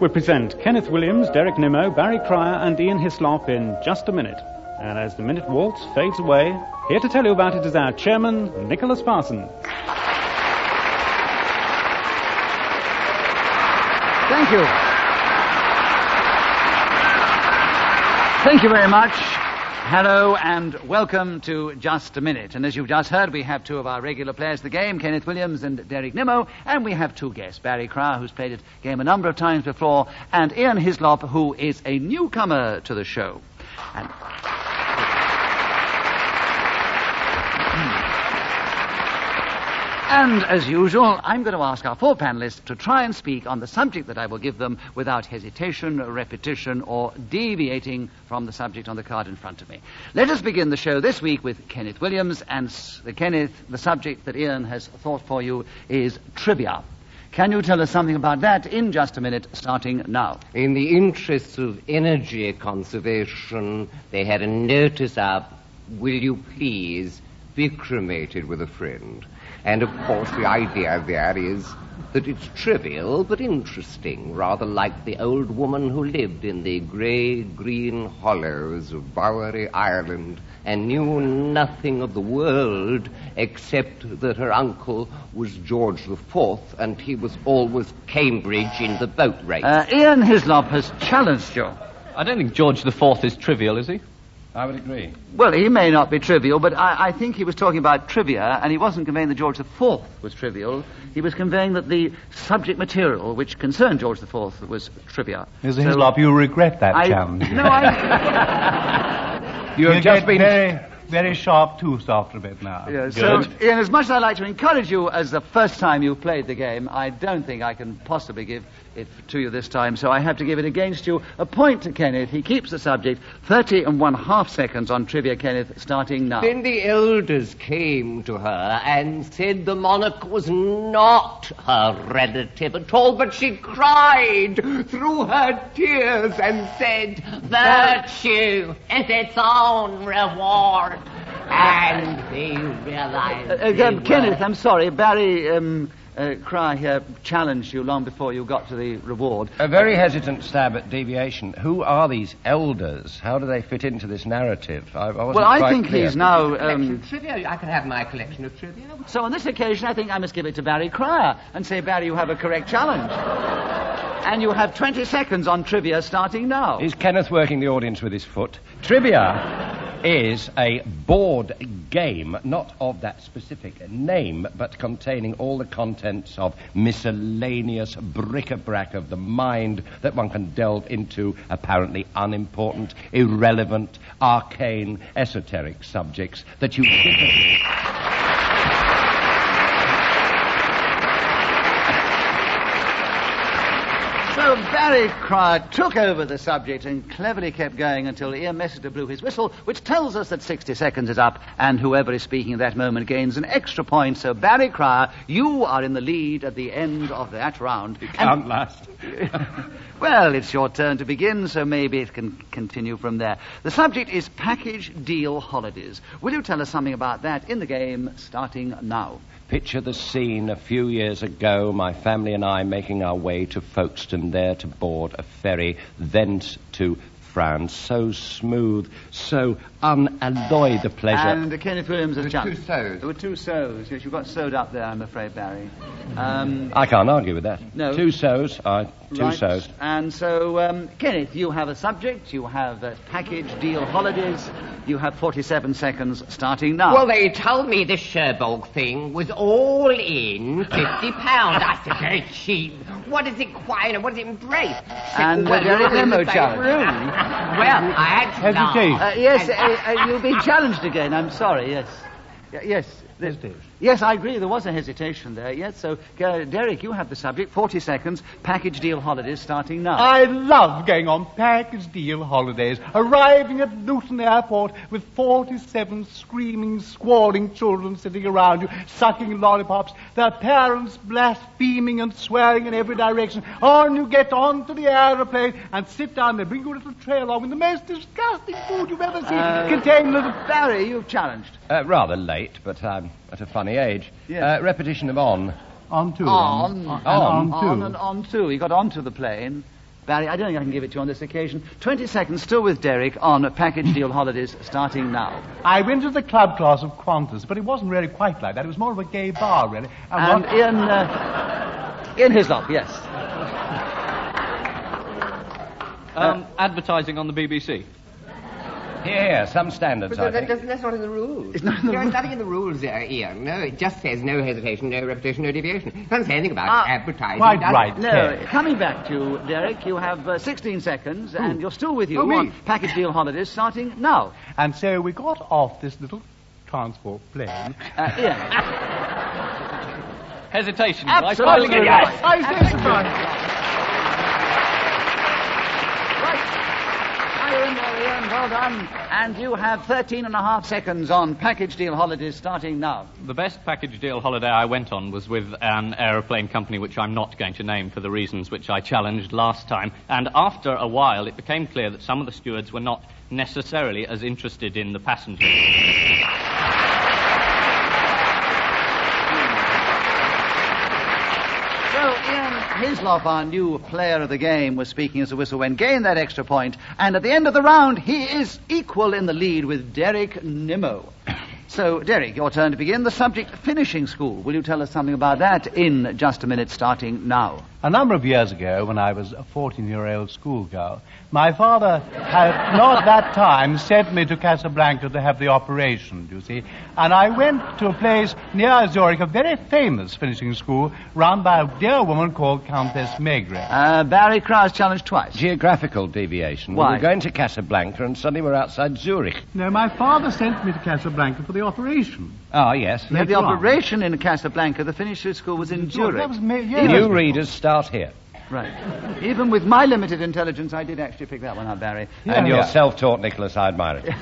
We present Kenneth Williams, Derek Nimmo, Barry Cryer and Ian Hislop in Just a Minute. And as the minute waltz fades away, here to tell you about it is our chairman, Nicholas Parsons. Thank you. Thank you very much. Hello and welcome to Just a Minute. And as you've just heard, we have two of our regular players of the game, Kenneth Williams and Derek Nimmo, and we have two guests, Barry Cryer, who's played the game a number of times before, and Ian Hislop, who is a newcomer to the show. And as usual, I'm going to ask our four panelists to try and speak on the subject that I will give them without hesitation, repetition, or deviating from the subject on the card in front of me. Let us begin the show this week with Kenneth Williams, and the subject that Ian has thought for you is trivia. Can you tell us something about that in just a minute, starting now? In the interests of energy conservation, they had a notice up, will you please be cremated with a friend? And, of course, the idea there is that it's trivial but interesting, rather like the old woman who lived in the grey-green hollows of Bowery, Ireland, and knew nothing of the world except that her uncle was George IV, and he was always Cambridge in the boat race. Ian Hislop has challenged you. I don't think George IV is trivial, is he? I would agree. Well, he may not be trivial, but I think he was talking about trivia, and he wasn't conveying that George IV was trivial. He was conveying that the subject material which concerned George IV was trivia. Mr. Hislop, you regret that challenge. No, You have just been very sharp-toothed after a bit now. Yeah, so, Ian, as much as I'd like to encourage you as the first time you've played the game, I don't think I can possibly give it to you this time, so I have to give it against you. A point to Kenneth. He keeps the subject. 30.5 seconds on trivia, Kenneth, starting now. Then the elders came to her and said the monarch was not her relative at all, but she cried through her tears and said, virtue is its own reward. And they realized... Kenneth, I'm sorry, Barry... Cryer here challenged you long before you got to the reward. A very hesitant stab at deviation. Who are these elders? How do they fit into this narrative? I think clear. He's now... trivia. I can have my collection of trivia. So on this occasion, I think I must give it to Barry Cryer and say, Barry, you have a correct challenge. And you have 20 seconds on trivia starting now. Is Kenneth working the audience with his foot? Trivia is a board game, not of that specific name, but containing all the contents of miscellaneous bric-a-brac of the mind that one can delve into apparently unimportant, irrelevant, arcane, esoteric subjects that you... So Barry Cryer took over the subject and cleverly kept going until Ian Messiter blew his whistle, which tells us that 60 seconds is up, and whoever is speaking at that moment gains an extra point. So Barry Cryer, you are in the lead at the end of that round. You can't last. Well, it's your turn to begin, so maybe it can continue from there. The subject is package deal holidays. Will you tell us something about that in the game, starting now? Picture the scene a few years ago, my family and I making our way to Folkestone, there to board a ferry, thence to France. So smooth, so unalloyed a pleasure. And Kenneth Williams has jumped. There were two sows. Yes, you got sewed up there, I'm afraid, Barry. I can't argue with that. No. Two sows. Two sows. And so, Kenneth, you have a subject. You have package deal holidays. You have 47 seconds starting now. Well, they told me the Cherbourg thing was all in £50. I said, very cheap. What does it require? What does it embrace? And Derek Nimmo challenge. Well, I had to laugh. Yes, you'll be challenged again. I'm sorry, yes. Yes. Yes, I agree. There was a hesitation there. Yes, so, Derek, you have the subject. 40 seconds. Package deal holidays starting now. I love going on package deal holidays, arriving at Luton Airport with 47 screaming, squalling children sitting around you, sucking lollipops, their parents blaspheming and swearing in every direction. On you get onto the aeroplane and sit down. They bring you a little tray along with the most disgusting food you've ever seen. Containing little... Barry, you've challenged. Rather late, but I'm at a funny age. Yes. Repetition of on. On two. On and on two. On and on two. He got onto the plane. Barry, I don't think I can give it to you on this occasion. 20 seconds still with Derek on package deal holidays starting now. I went to the club class of Qantas, but it wasn't really quite like that. It was more of a gay bar, really. And Ian Hislop, yes. Advertising on the BBC. Here, some standards, I think. That's not in the rules. It's not in the There's rules. nothing in the rules, Ian. No, it just says no hesitation, no repetition, no deviation. It doesn't say anything about advertising. Quite does it? right. No, Ken. coming back to you, Derek, you have 16 seconds, and you're still with you Oh, me? on package deal holidays starting now. And so we got off this little transport plane. Ian. Hesitation. Absolutely Yes. right. I say Absolutely surprise. Right. Ian, well done. And you have 13 and a half seconds on package deal holidays starting now. The best package deal holiday I went on was with an aeroplane company which I'm not going to name for the reasons which I challenged last time. And after a while, it became clear that some of the stewards were not necessarily as interested in the passengers. So Ian Hislop, our new player of the game, was speaking as a whistle when gained that extra point, and at the end of the round, he is equal in the lead with Derek Nimmo. So, Derek, your turn to begin. The subject, finishing school. Will you tell us something about that in just a minute, starting now? A number of years ago, when I was a 14-year-old schoolgirl, my father had not that time sent me to Casablanca to have the operation, you see. And I went to a place near Zurich, a very famous finishing school, run by a dear woman called Countess Maigret. Barry Krauss challenged twice. Geographical deviation. Why? We were going to Casablanca and suddenly we're outside Zurich. No, my father sent me to Casablanca for the operation. Oh, yes. We had the Later on. operation in Casablanca. The finishing school was in Zurich. That was years New ago. readers start here. Right. Even with my limited intelligence, I did actually pick that one up, Barry. And you're Yeah. self-taught, Nicholas. I admire it.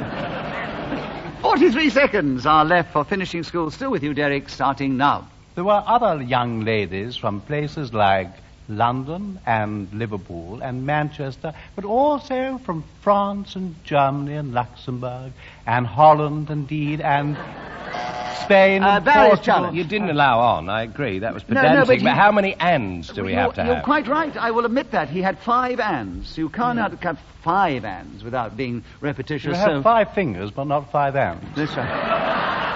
43 seconds are left for finishing school. Still with you, Derek, starting now. There were other young ladies from places like London and Liverpool and Manchester, but also from France and Germany and Luxembourg and Holland, indeed, and Spain and Barry's Portugal. challenge. You didn't allow on, I agree. That was No, pedantic. but but you- how many ands do we have to You're have? quite right. I will admit that. He had 5 ands. You can't have 5 ands without being You repetitious. have 5 fingers, but not 5 hands. That's right.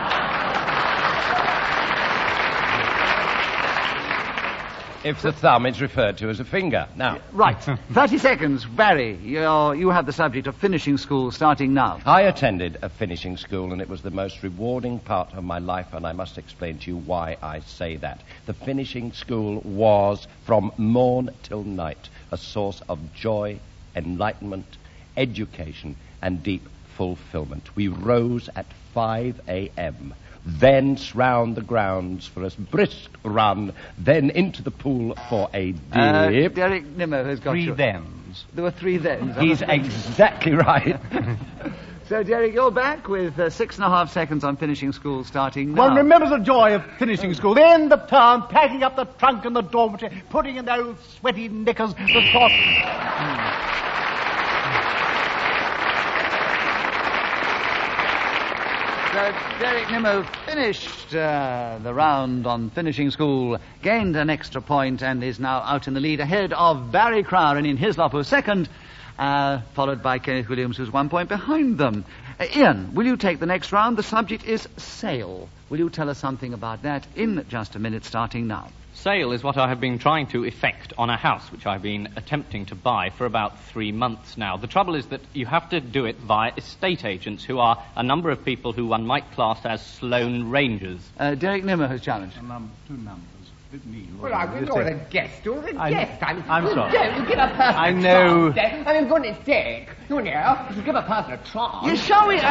If the thumb is referred to as a finger. Now, Right. 30 seconds. Barry, you have the subject of finishing school starting now. I attended a finishing school, and it was the most rewarding part of my life, and I must explain to you why I say that. The finishing school was, from morn till night, a source of joy, enlightenment, education, and deep fulfillment. We rose at 5 a.m., thence round the grounds for a brisk run, then into the pool for a dip. Derek Nimmo has got 3 you. thens. There were 3 thens. He's exactly right. So, Derek, you're back with 6.5 seconds on finishing school starting now. One remembers the joy of finishing school, the end of term, packing up the trunk in the dormitory, putting in those sweaty knickers, the thought... So Derek Nimmo finished the round on finishing school, gained an extra point, and is now out in the lead ahead of Barry Crowder and Ian Hislop, who's second, followed by Kenneth Williams, who's 1 point behind them. Ian, will you take the next round? The subject is sail. Will you tell us something about that in just a minute, starting now? Sale is what I have been trying to effect on a house, which I've been attempting to buy for about 3 months now. The trouble is that you have to do it via estate agents, who are a number of people who one might class as Sloane Rangers. Derek Nimmo has challenged. 2 numbers. Bit mean, Well, wasn't it? you're the guest. You're the guest. I'm sorry. You give a person I a know. chance. I mean, goodness sake. You know, you give a person a chance. Yes, shall we?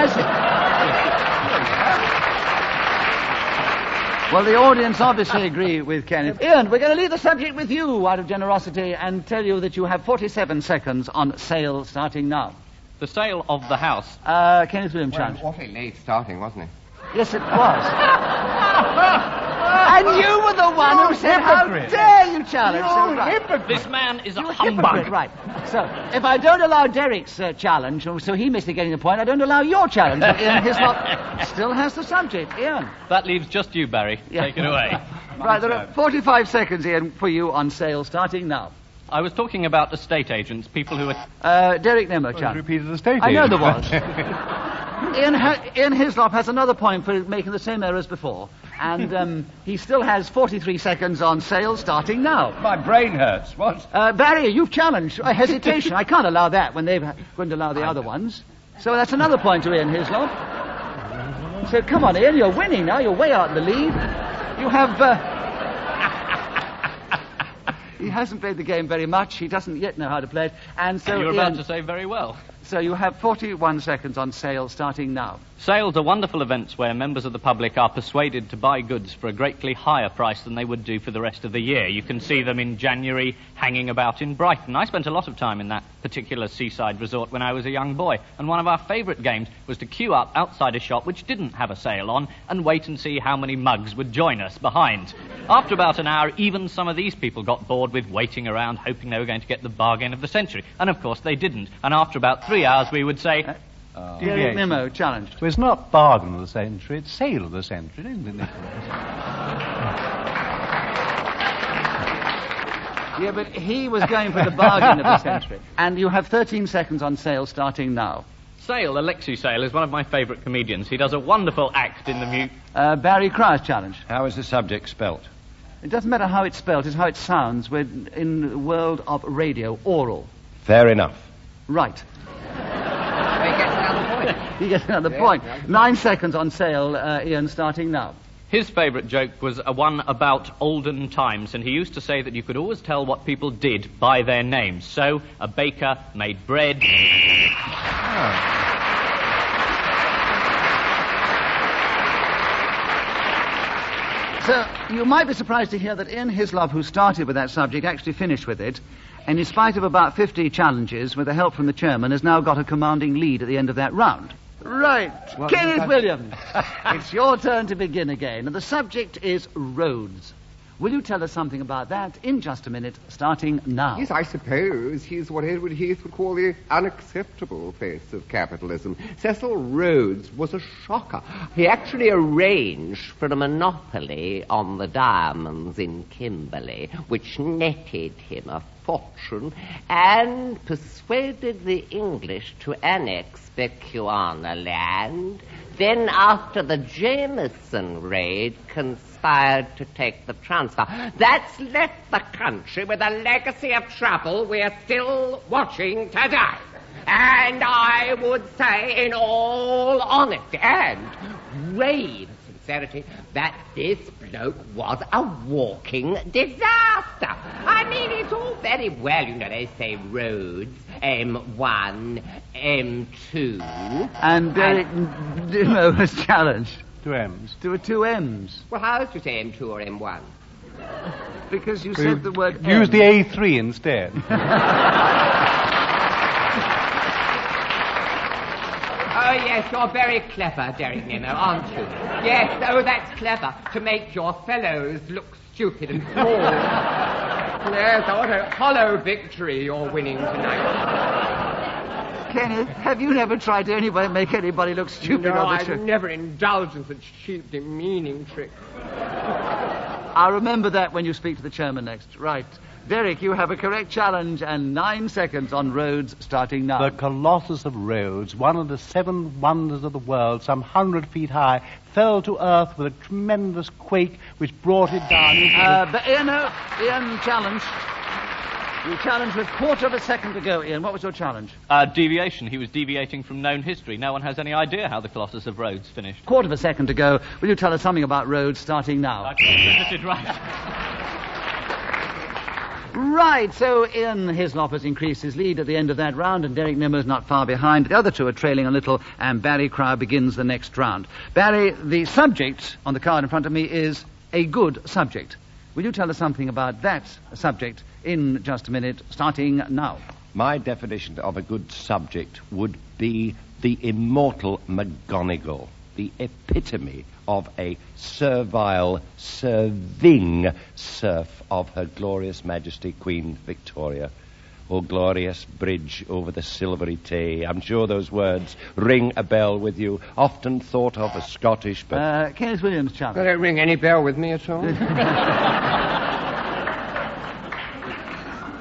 Well, the audience obviously agree with Kenneth. Ian, we're going to leave the subject with you out of generosity and tell you that you have 47 seconds on sale starting now. The sale of the house. Kenneth Williams Well, challenge. awfully late starting, wasn't it? Yes, it was. And you were the one who said, hypocrite. how dare you challenge? So, right. Hypocrite. This man is a You humbug. hypocrite, right. So, if I don't allow Derek's challenge, so he missed getting the point, I don't allow your challenge. But Ian Hislop still has the subject. Ian. That leaves just you, Barry. Yeah. Take it away. Right, there are 45 seconds, Ian, for you on sale starting now. I was talking about estate agents, people who are... Derek Nimmo, You challenge. repeated the state I know agent. there was. Ian Hislop has another point for making the same error as before. And he still has 43 seconds on sale starting now. My brain hurts. What? Barry, you've challenged a hesitation. I can't allow that when they wouldn't allow the other ones. So that's another point to Ian Hislop. So come on, Ian, you're winning now. You're way out in the lead. You have... He hasn't played the game very much. He doesn't yet know how to play it. And so, you were Ian, about to say very well. so you have 41 seconds on sale starting now. Sales are wonderful events where members of the public are persuaded to buy goods for a greatly higher price than they would do for the rest of the year. You can see them in January hanging about in Brighton. I spent a lot of time in that particular seaside resort when I was a young boy, and one of our favourite games was to queue up outside a shop which didn't have a sale on and wait and see how many mugs would join us behind. After about an hour, even some of these people got bored with waiting around hoping they were going to get the bargain of the century. And of course they didn't. And after about 3 hours we would say... Derek Deviation. Nimmo, challenged. Well, it's not bargain of the century, it's sale of the century, isn't it, Nicholas? Yeah, but he was going for the bargain of the century. And you have 13 seconds on sale starting now. Sale, Alexei Sale, is one of my favourite comedians. He does a wonderful act in the Barry Cryer's challenge. How is the subject spelt? It doesn't matter how it's spelt, it's how it sounds. We're in the world of radio, oral. Fair enough. Right. He gets another point. He gets another point. 9 seconds on sale, Ian, starting now. His favourite joke was one about olden times, and he used to say that you could always tell what people did by their names. So, a baker made bread. So, you might be surprised to hear that Ian Hislop, who started with that subject, actually finished with it. And in spite of about 50 challenges, with the help from the chairman, has now got a commanding lead at the end of that round. Right. Kenneth Williams, it's your turn to begin again. And the subject is roads. Will you tell us something about that in just a minute, starting now? Yes, I suppose he's what Edward Heath would call the unacceptable face of capitalism. Cecil Rhodes was a shocker. He actually arranged for a monopoly on the diamonds in Kimberley, which netted him a fortune, and persuaded the English to annex Bechuanaland. Then, after the Jameson raid, conspired to take the transfer. That's left the country with a legacy of trouble we're still watching today. And I would say, in all honesty and grave sincerity, that this bloke was a walking disaster. I mean, it's all very well, you know, they say roads, M1, M2. And Derek Nimmo was challenged. 2 M's. There were 2 M's. Well, how else do you say M2 or M1? Because you said the word Use M. the A3 instead. Oh, yes, you're very clever, Derek Nimmo, aren't you? Yes, oh, that's clever, to make your fellows look stupid and small. Yes, what a hollow victory you're winning tonight. Kenneth, have you never tried to make anybody look stupid No, on the I've show? never indulged in such cheap, demeaning tricks. I'll remember that when you speak to the chairman next. Right. Derek, you have a correct challenge and 9 seconds on roads starting now. The Colossus of Rhodes, one of the 7 wonders of the world, some 100 feet high, fell to earth with a tremendous quake which brought it down into But Ian challenged. You challenged with 1/4 of a second to go, Ian. What was your challenge? Deviation. He was deviating from known history. No one has any idea how the Colossus of Rhodes finished. 1/4 of a second to go. Will you tell us something about roads starting now? That's right. Right, so Ian Hislop has increased his lead at the end of that round, and Derek Nimmo's not far behind. The other two are trailing a little, and Barry Cryer begins the next round. Barry, the subject on the card in front of me is a good subject. Will you tell us something about that subject in just a minute, starting now? My definition of a good subject would be the immortal McGonagall, the epitome of a servile, serving serf of Her Glorious Majesty Queen Victoria. O glorious bridge over the silvery Tay. I'm sure those words ring a bell with you. Often thought of as Scottish, but... Kenneth Williams' challenge. They don't ring any bell with me at all.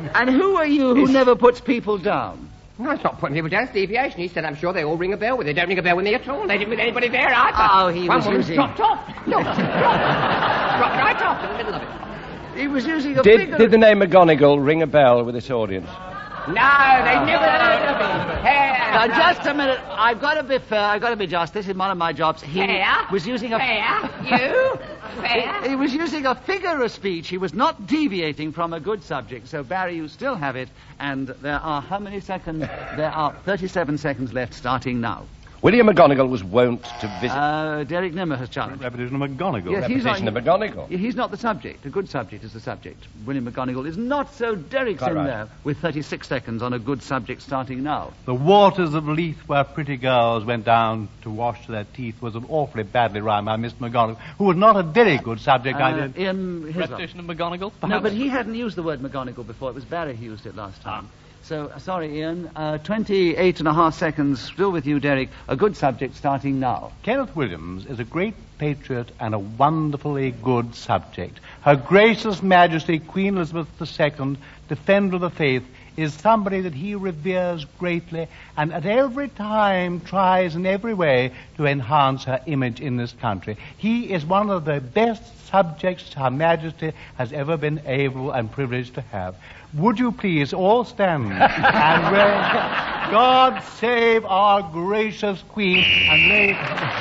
And who are you who never puts people down? No, it's not putting people down. It's deviation. He said, I'm sure they all ring a bell. Well, they don't ring a bell with me at all. They didn't with anybody there either. Oh, he One was woman's using... dropped off. Look, dropped right off in the middle of it. He was using a figure... Did the name McGonagall ring a bell with this audience? No, they never heard of it. Now, just a minute. I've got to be fair. I've got to be just. This is one of my jobs. He was using a... You? Fair? He was using a figure of speech. He was not deviating from a good subject. So, Barry, you still have it. And there are how many seconds? There are 37 seconds left starting now. William McGonagall was wont to visit... Derek Nimmer has challenged. Repetition of McGonagall. Yes, Repetition of McGonagall. He's not the subject. A good subject is the subject. William McGonagall is not, so Derek's Quite in right. there with 36 seconds on a good subject starting now. The waters of Leith where pretty girls went down to wash their teeth was an awfully badly rhymed by Mr. McGonagall, who was not a very good subject, I did. Ian Hislop. Repetition of McGonagall? No, Perhaps? but he hadn't used the word McGonagall before. It was Barry who used it last time. So, sorry, Ian. 28 and a half seconds. Still with you, Derek. A good subject starting now. Kenneth Williams is a great patriot and a wonderfully good subject. Her gracious Majesty, Queen Elizabeth II, Defender of the Faith, is somebody that he reveres greatly and at every time tries in every way to enhance her image in this country. He is one of the best subjects Her Majesty has ever been able and privileged to have. Would you please all stand and raise God save our gracious Queen and lay...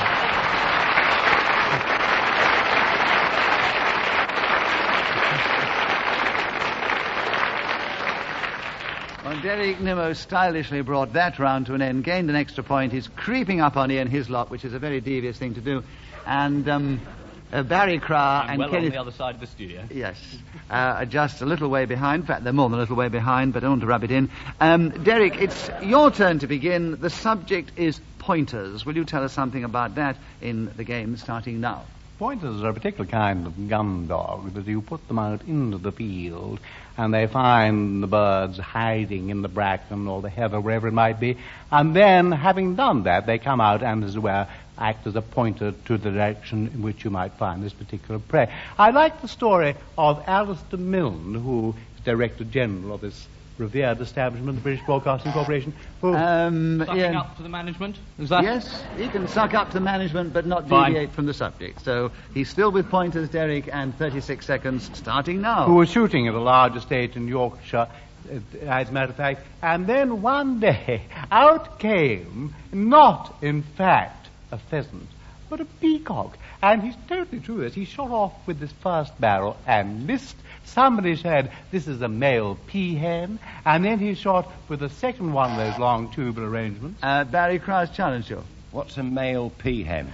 Well, Derek Nimmo stylishly brought that round to an end, gained an extra point. He's creeping up on Ian Hislop, which is a very devious thing to do. And Barry Cryer and well Kenneth... on the other side of the studio. Yes. Just a little way behind. In fact, they're more than a little way behind, but I don't want to rub it in. Derek, it's your turn to begin. The subject is pointers. Will you tell us something about that in the game starting now? Pointers are a particular kind of gun dog that you put them out into the field and they find the birds hiding in the bracken or the heather, wherever it might be. And then, having done that, they come out and, as it were, act as a pointer to the direction in which you might find this particular prey. I like the story of Alistair Milne, who is Director General of this revered establishment, the British Broadcasting Corporation, who... Sucking up to the management? Is that... Yes, he can suck up to management but not Fine. deviate from the subject. So he's still with pointers, Derek, and 36 seconds starting now. who was shooting at a large estate in Yorkshire, as a matter of fact. And then one day, out came, not, in fact, a pheasant, but a peacock. And he's totally true this. He shot off with his first barrel and missed. Somebody said, this is a male peahen. And then he shot with the second one of those long tubular arrangements. Barry Crow's challenged you. What's a male peahen?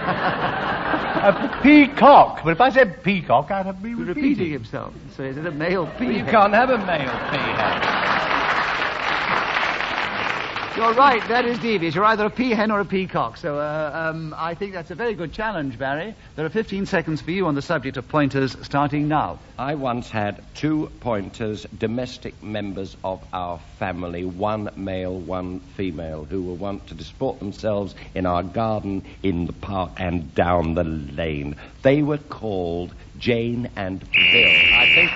A peacock. But if I said peacock, I'd have to be Repeating himself. So is it a male Well, peahen? you can't have a male peahen. You're right, that is devious. You're either a peahen or a peacock. So I think that's a very good challenge, Barry. There are 15 seconds for you on the subject of pointers starting now. I once had 2 pointers, domestic members of our family, one male, one female, who were wont to disport themselves in our garden, in the park, and down the lane. They were called Jane and Bill. I think...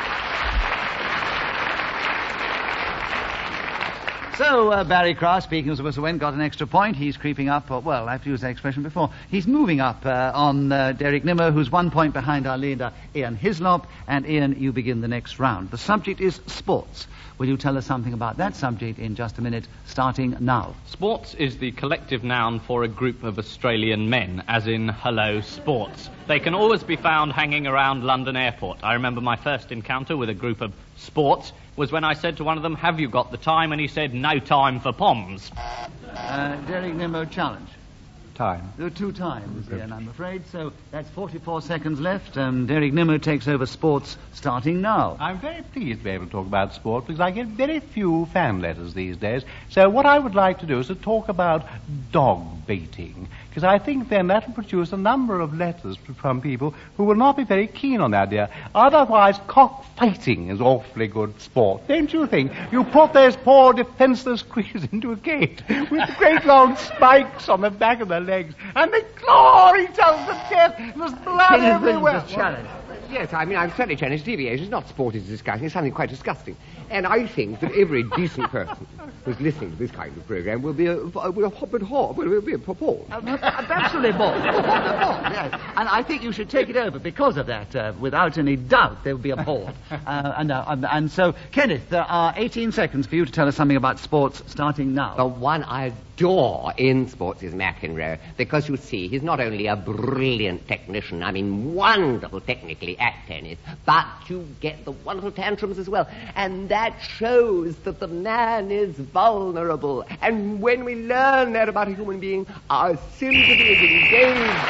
So, Barry Cross, speaking as Whistle Wind, got an extra point. He's creeping up, well, I've used that expression before. He's moving up on Derek Nimmo, who's 1 point behind our leader, Ian Hislop. And Ian, you begin the next round. The subject is sports. Will you tell us something about that subject in just a minute, starting now? Sports is the collective noun for a group of Australian men, as in hello, sports. They can always be found hanging around London Airport. I remember my first encounter with a group of sports was when I said to one of them, have you got the time? And he said, no time for poms. Derek Nimmo, challenge. Time. There are 2 times, Ian, I'm afraid. So that's 44 seconds left. Derek Nimmo takes over sports starting now. I'm very pleased to be able to talk about sport because I get very few fan letters these days. So what I would like to do is to talk about dog baiting, because I think then that will produce a number of letters from people who will not be very keen on the idea. Otherwise, cockfighting is awfully good sport, don't you think? You put those poor defenseless creatures into a gate with great long spikes on the back of their legs, and they claw each other to death, and there's blood everywhere. Challenge. Yes, I mean, I'm certainly challenged deviation. It's not sport it's discussing, it's something quite disgusting. And I think that every decent person who's listening to this kind of program will be appalled. Absolutely appalled. Yes. And I think you should take it over because of that. Without any doubt, they will be appalled. And so, Kenneth, there are 18 seconds for you to tell us something about sports starting now. The one I adore in sports is McEnroe, because you see, he's not only a brilliant technician, I mean wonderful technically at tennis, but you get the wonderful tantrums as well. And that shows that the man is vulnerable. And when we learn that about a human being, our sympathy is engaged.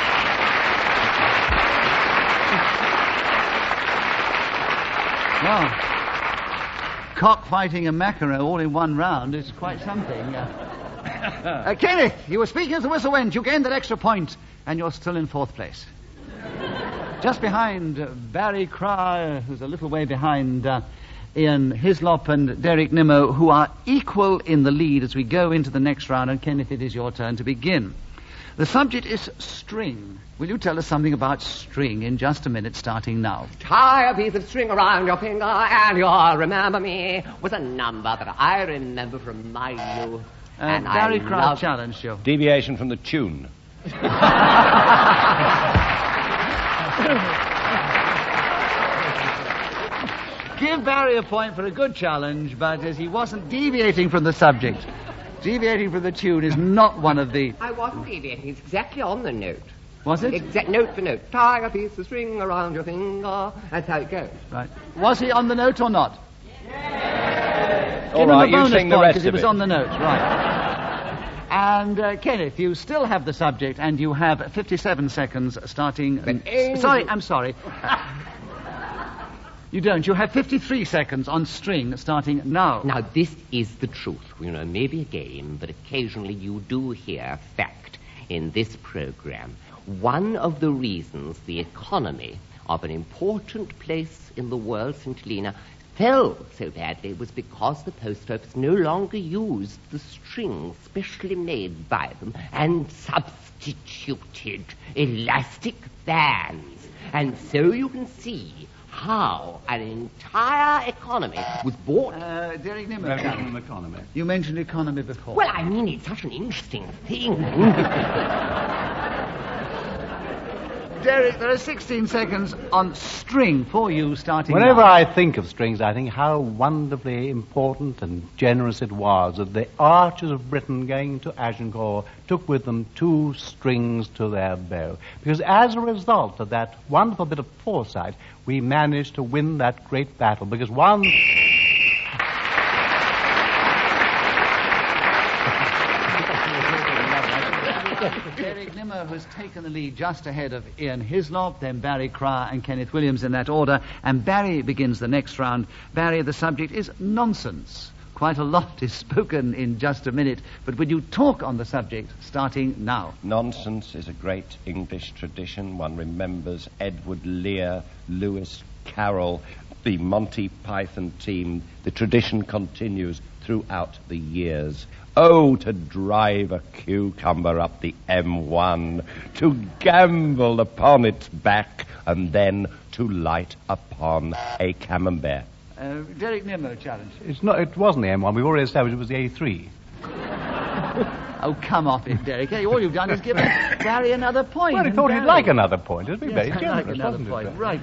Wow. Cockfighting and McEnroe all in one round is quite something. Kenneth, you were speaking as the whistle went. You gained that extra point, and you're still in fourth place. Just behind Barry Cryer, who's a little way behind Ian Hislop and Derek Nimmo, who are equal in the lead as we go into the next round. And Kenneth, it is your turn to begin. The subject is string. Will you tell us something about string in just a minute, starting now? Tie a piece of string around your finger and you'll remember me was a number that I remember from my youth. And Barry Cryer challenged you. Deviation from the tune. Give Barry a point for a good challenge, but as he wasn't deviating from the subject. Deviating from the tune is not one of the... I wasn't deviating. It's exactly on the note. Was it? Exact note for note. Tie a piece of string around your finger. That's how it goes. Right. Was he on the note or not? Yes. Give All right, him a bonus you sing the point rest because he of was it. on the note. Right. And Kenneth, you still have the subject, and you have 57 seconds starting... I'm sorry. You don't. You have 53 seconds on string starting now. Now, this is the truth. You know, maybe a game, but occasionally you do hear fact in this program. One of the reasons the economy of an important place in the world, St. Helena, fell so badly was because the post office no longer used the strings specially made by them and substituted elastic bands. And so you can see how an entire economy was bought. Derek Nimmo. Economy. You mentioned economy before. Well, I mean, it's such an interesting thing. Derek, there are 16 seconds on string for you starting Whenever now. I think of strings, I think how wonderfully important and generous it was that the archers of Britain going to Agincourt took with them 2 strings to their bow. Because as a result of that wonderful bit of foresight, we managed to win that great battle. Because one... Derek Nimmo has taken the lead just ahead of Ian Hislop, then Barry Cryer and Kenneth Williams in that order. And Barry begins the next round. Barry, the subject is nonsense. Quite a lot is spoken in just a minute, but will you talk on the subject starting now? Nonsense is a great English tradition. One remembers Edward Lear, Lewis Carroll, the Monty Python team. The tradition continues throughout the years. Oh, to drive a cucumber up the M1, to gamble upon its back, and then to light upon a camembert. Derek Nimmo challenge. It wasn't the M1. We've already established it was the A3. Oh, come off it, Derek. Hey, all you've done is given Barry another point. Well, he thought he'd like another point. It'd be very I'd generous, like another wasn't point. it? Right.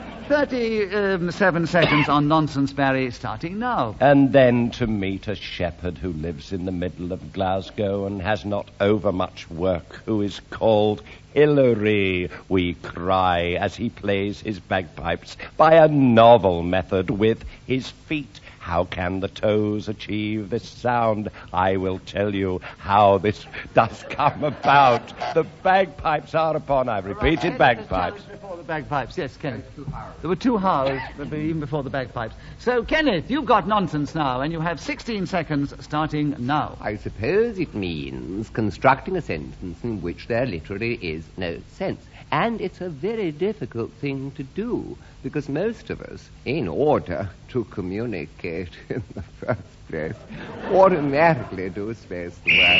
37 seconds on nonsense, Barry, starting now. And then to meet a shepherd who lives in the middle of Glasgow and has not overmuch work, who is called Hilary, we cry as he plays his bagpipes by a novel method with his feet. How can the toes achieve this sound? I will tell you how this does come about. The bagpipes are upon, I've repeated, bagpipes. Before the bagpipes, yes, Kenneth. There were 2 hours even before the bagpipes. So, Kenneth, you've got nonsense now, and you have 16 seconds starting now. I suppose it means constructing a sentence in which there literally is no sense. And it's a very difficult thing to do, because most of us, in order to communicate in the first place, automatically do space the word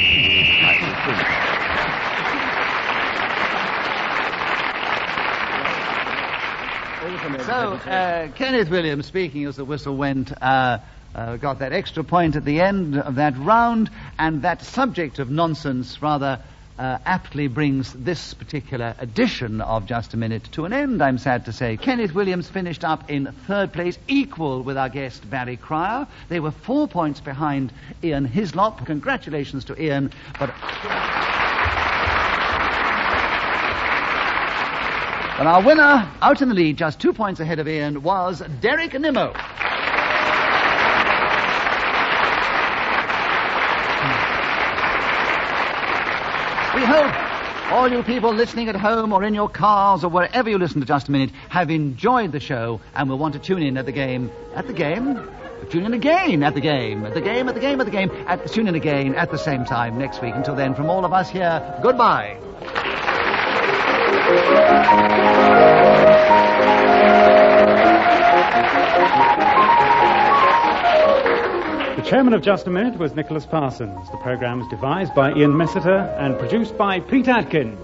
So, Kenneth Williams, speaking as the whistle went, got that extra point at the end of that round, and that subject of nonsense rather aptly brings this particular edition of Just a Minute to an end, I'm sad to say. Kenneth Williams finished up in third place, equal with our guest Barry Cryer. They were 4 points behind Ian Hislop. Congratulations to Ian, but our winner, out in the lead, just 2 points ahead of Ian, was Derek Nimmo. We hope all you people listening at home or in your cars or wherever you listen to Just a Minute have enjoyed the show and will want to tune in at the game. Tune in again at the game. Tune in again at the same time next week. Until then, from all of us here, goodbye. The chairman of Just a Minute was Nicholas Parsons. The programme was devised by Ian Messiter and produced by Pete Atkin.